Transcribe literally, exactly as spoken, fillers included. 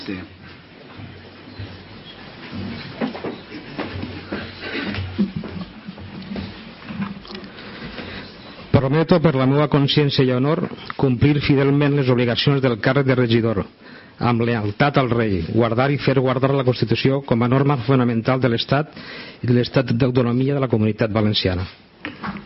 Sí. Prometo per la meva consciència i honor complir fidelment les obligacions del càrrec de regidor, amb lealtat al rei, guardar i fer guardar la Constitució com a norma fonamental de l'Estat i de l'Estat d'autonomia de la Comunitat Valenciana.